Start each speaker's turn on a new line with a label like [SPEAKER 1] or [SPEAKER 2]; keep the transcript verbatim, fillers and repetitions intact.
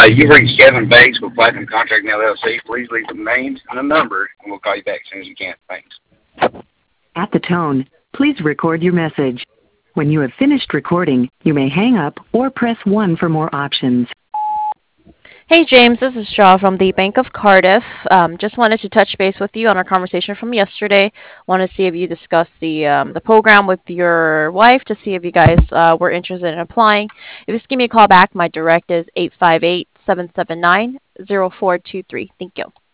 [SPEAKER 1] you've reached Kevin Bates with Platinum Contracting L L C. Please leave the names and a number, and we'll call you back as soon as you can. Thanks.
[SPEAKER 2] At the tone, please record your message. When you have finished recording, you may hang up or press one for more options.
[SPEAKER 3] Hey James, this is Shaw from the Bank of Cardiff. Um, just wanted to touch base with you on our conversation from yesterday. Want to see if you discussed the um, the program with your wife to see if you guys uh, were interested in applying. If you just give me a call back, my direct is eight five eight, seven seven nine, zero four two three. Thank you.